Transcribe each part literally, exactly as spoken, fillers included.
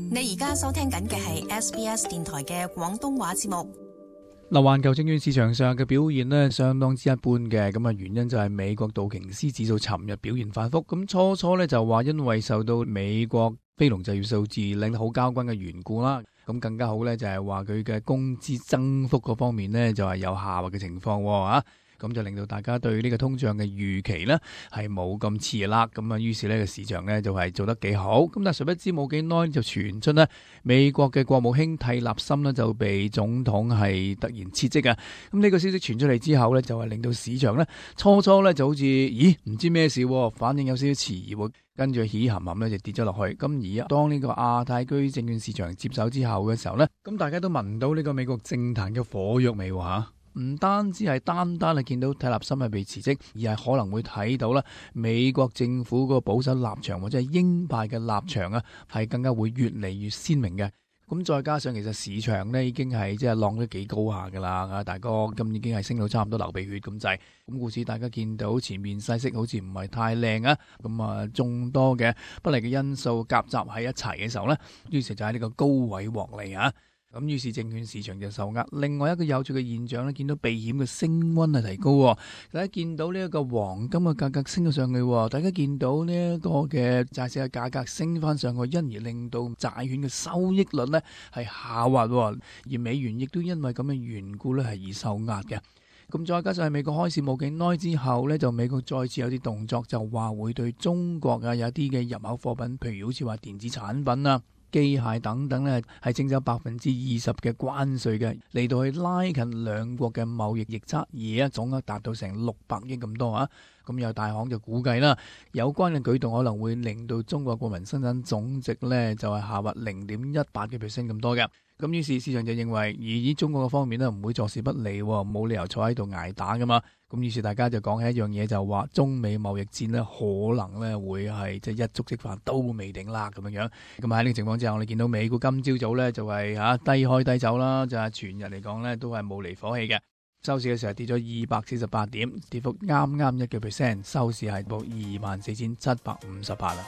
你而家收聽緊嘅係 S B S 電台嘅廣東話節目。 嗱，環球證券市場上嘅表現呢，相當之一般嘅，咁啊原因就係美國道瓊斯指數尋日表現反覆，咁初初呢就話因為受到美國非農就業數字令得好交關嘅緣故啦，咁更加好呢就係話佢嘅工資增幅嗰方面呢就係有下滑嘅情況啊。咁就令到大家對呢個通脹嘅預期呢係冇咁熾熱啦，咁啊於是呢個市場呢就係做得幾好，咁但係誰不知冇幾耐就傳出呢美國嘅國務卿蒂勒森呢就被總統係突然撤職啊，咁呢個消息傳出嚟之後呢，就係令到市場呢初初呢就好似咦唔知咩事，反應有少少遲疑，跟住起含含呢就跌咗落去，咁而當呢個亞太區證券市場接手之後嘅時候呢，咁大家都聞到呢個美國政壇嘅火藥味喎。唔單止係單單係見到蒂勒森係被辭職，而係可能會睇到啦，美國政府個保守立場或者係鷹派嘅立場啊，係更加會越嚟越鮮明嘅。咁再加上其實市場呢已經係即係浪得幾高下噶啦，啊大哥咁已經係升到差唔多流鼻血咁滯。咁故此大家見到前面勢色好似唔係太靚啊，咁啊眾多嘅不利嘅因素夾雜喺一齊嘅時候呢，於是就喺呢個高位獲利啊。咁於是證券市場就受壓。另外一個有趣嘅現象咧，見到避險嘅升溫係提高。大家見到呢一個黃金嘅價格升咗上去，大家見到呢一個嘅債市嘅價格升翻上去，因而令到債券嘅收益率咧係下滑，而美元亦都因為咁嘅緣故咧係而受壓嘅。咁再加上係美國開市冇幾耐之後咧，就美國再次有啲動作，就話會對中國啊有啲嘅入口貨品，譬如好似話電子產品啊、機械等等咧，係徵收百分之二十嘅關稅嘅，嚟到去拉近兩國嘅貿易逆差，而家總額達到成六百億咁多啊！咁有大行就估計啦，有關嘅舉動可能會令到中國國民生產總值咧就係下滑零點一八嘅 percent 咁多嘅。咁於是市場就認為，而以中國嘅方面咧唔會坐視不理，冇理由坐喺度捱打噶嘛。咁於是大家就講起一樣嘢，就話中美貿易戰咧可能咧會係即係一觸即發都未定啦咁樣樣。咁喺呢個情況之下，我哋見到美股今朝早咧就係嚇低開低走啦，就係全日嚟講咧都係冇離火氣嘅。收市嘅時候跌咗二百四十八點，跌幅啱啱一個 percent， 收市係報二萬四千七百五十八啦。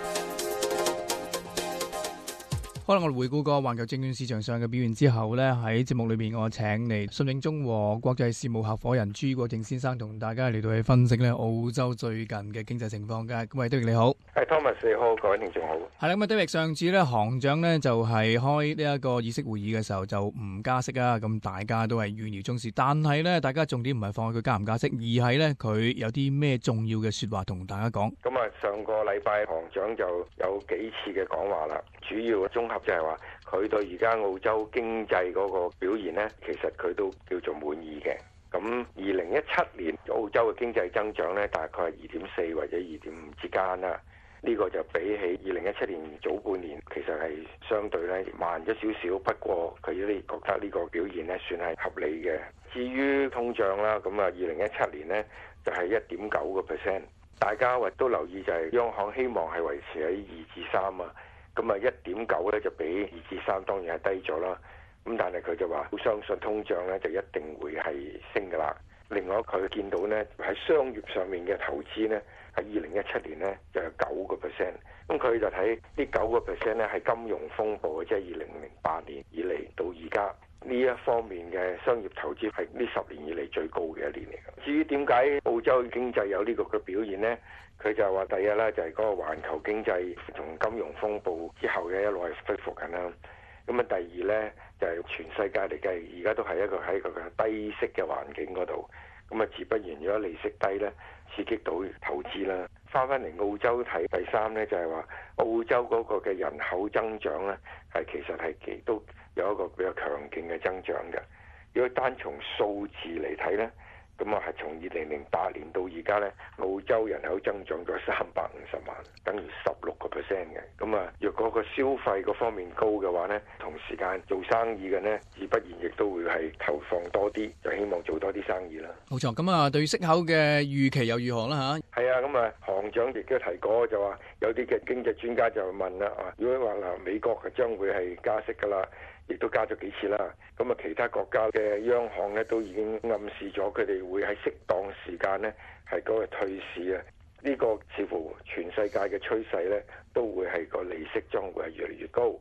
可能我哋回顧過環球證券市場上嘅表現之後呢，喺節目裏面我請嚟信永中和國際事務合夥人朱國正先生同大家嚟到去分析呢澳洲最近嘅經濟情況嘅。咁喂，David你好。 係 Thomas 你好，各位聽眾好。 係啦，咁啊 David 上次呢行長呢就係開呢一個議息會議嘅時候就唔加息啊，咁大家都係預料中事。但係呢，大家重點唔係放喺佢加唔加息，而係呢佢有啲咩重要嘅說話同大家講。 咁啊，上個禮拜行長就有幾次嘅講話啦，主要綜合就係話佢對而家澳洲經濟嗰個表現呢，其實佢都叫做滿意嘅。咁二零一七年澳洲嘅經濟增長呢，大概係二點四或者二點五之間啦。呢個就比起二零一七年早半年，其實係相對咧慢咗少少。不過佢哋覺得呢個表現呢算係合理嘅。至於通脹啦，咁啊二零一七年呢就係一點九個 percent。大家或都留意就係央行希望係維持喺二至三啊。咁啊一點九咧就比二至三當然係低咗啦。咁但係佢就話好相信通脹咧就一定會係升㗎啦。另外佢見到呢喺商業上面嘅投資呢，喺二零一七年呢就有九個 percent。咁佢就睇呢九個 percent 咧係金融風暴，即係二零零八年以嚟到而家呢一方面嘅商業投資係呢十年以嚟最高嘅一年嚟嘅。至於點解澳洲經濟有呢個嘅表現呢？佢就話第一啦，就係嗰個環球經濟從金融風暴之後嘅一路係恢復緊啦。咁啊，第二呢，就係全世界嚟計，而家都係一個喺個低息嘅環境嗰度。咁啊，自不然如果利息低呢，刺激到投資啦。翻返嚟澳洲睇第三呢，就係話澳洲嗰個嘅人口增長呢，係其實係幾都有一個比較強勁嘅增長嘅。如果單從數字嚟睇呢，咁啊係從二零零八年到而家呢，澳洲人口增長咗三百五十萬，等於十六個 percent 嘅。咁啊，若果個消費嗰方面高嘅話呢，同時間做生意嘅呢，自不然亦都會係投放多啲，就希望做多啲生意啦。 冇錯，咁啊，對於息口嘅預期又如何啦？吓， 係啊，咁啊，行長亦都提過，就話有啲嘅經濟專家就問啦啊，如果話嗱美國係將會係加息噶啦，亦都加咗幾次啦。咁啊，其他國家嘅央行咧都已經暗示咗佢哋會喺適當時間咧係嗰個退市啊。呢個似乎全世界嘅趨勢咧都會係個利息將會係越嚟越高。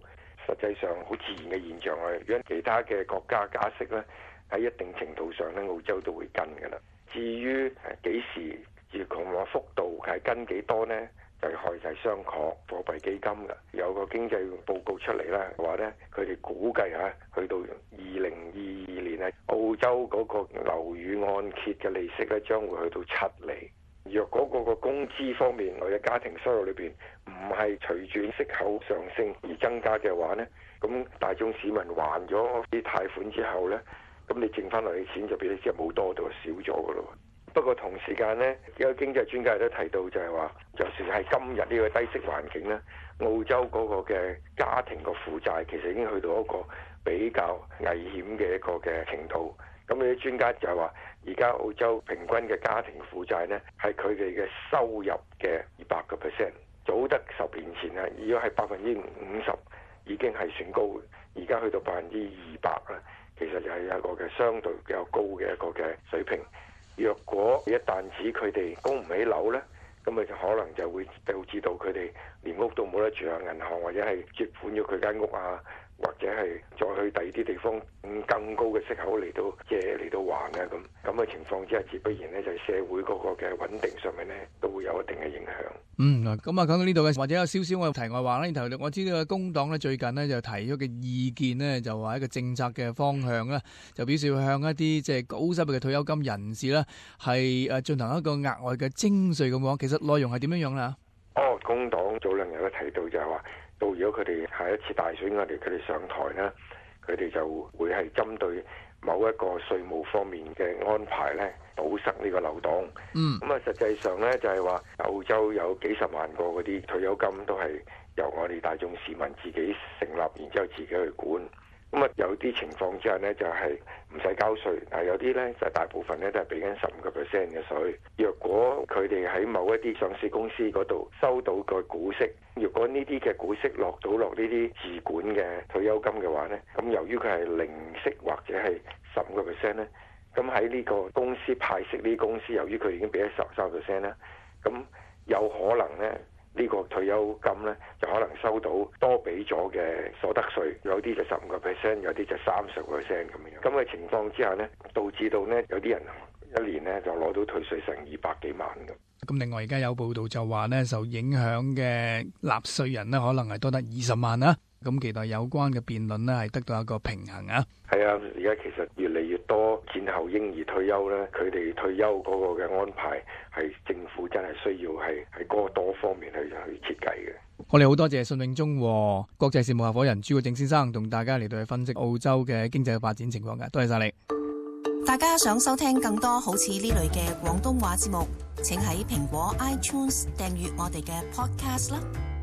實際上好自然嘅現象啊。如果其他嘅國家加息咧，喺一定程度上咧，澳洲都會跟㗎啦。至於幾時至同埋幅度係跟幾多呢？就係就係商榷貨幣基金嘅有個經濟報告出嚟啦，話咧佢哋估計嚇去到二零二二年啊，澳洲嗰個樓宇按揭嘅利息咧將會去到七厘。若果嗰個工資方面或者家庭收入裏邊唔係隨住息口上升而增加嘅話呢，咁大眾市民還咗啲貸款之後呢，咁你剩翻落嚟嘅錢就比你之前冇多到少咗㗎咯。不過同時間呢，有經濟專家都提到就係話，就算係今日呢個低息環境呢，澳洲嗰個嘅家庭個負債其實已經去到一個比較危險嘅一個嘅程度。咁啲專家就係話，而家澳洲平均嘅家庭負債呢，係佢哋嘅收入嘅二百個 percent。早得十年前啊，如果係百分之五十已經係算高，而家去到百分之二百啦，其實就係一個嘅相對比較高嘅一個嘅水平。若果一旦止佢哋供唔起樓呢，咁咪就可能就會導致到佢哋連屋都冇得住啊！銀行或者係接款咗佢間屋啊，或者係再去第二啲地方更高嘅息口嚟到借嚟到還啊，咁咁嘅情況之下，自不然呢，就係社會嗰個嘅穩定上面呢，都會有一定嘅影響。嗯， 咁啊講到呢度嘅，或者有少少我題外話咧，頭我知道工黨咧最近呢就提咗嘅意見呢，就話一個政策嘅方向啦，就表示要向一啲即係高收入嘅退休金人士咧係誒進行一個額外嘅徵稅咁講。其實內容係點樣樣啦？ 哦，工黨早兩日都提到就係話，到如果佢哋下一次大選我哋佢哋上台呢，佢哋就會係針對某一個稅務方面嘅安排呢，堵塞呢個漏洞。嗯，咁啊，實際上呢，就係話澳洲有幾十萬個嗰啲退休金都係由我哋大眾市民自己成立，然之後自己去管。咁啊，有啲情況之下呢，就係唔使交稅，但係有啲呢，就大部分呢都係俾緊十五個 percent 嘅稅。若果佢哋喺某一啲上市公司嗰度收到個股息，如果呢啲嘅股息落到落呢啲自管嘅退休金嘅話呢，咁由於佢係零息或者係十五個 percent 呢，咁喺呢個公司派息呢啲公司，由於佢已經俾咗十三個 percent 咧，咁有可能呢。呢個退休金呢，就可能收到多俾咗嘅所得稅，有啲就十五個 percent，有啲就三十個 percent 咁樣。咁嘅情況之下呢，導致到呢有啲人一年呢就攞到退稅成二百幾萬咁。 咁另外而家有報道就話呢，受影響嘅納稅人呢，可能係多得二十萬啦。咁期待有關嘅辯論呢，係得到一個平衡啊。 係啊，而家其實越嚟越多戰後嬰兒退休呢，佢哋退休嗰個嘅安排係政府真係需要係喺嗰個多方面去去設計嘅。 我哋好多謝信永中和國際事務合伙人朱國正先生同大家嚟到去分析澳洲嘅經濟發展情況嘅，多謝晒你。 大家想收聽更多好似呢類嘅廣東話節目，請喺蘋果 iTunes 訂閱我哋嘅 Podcast 啦。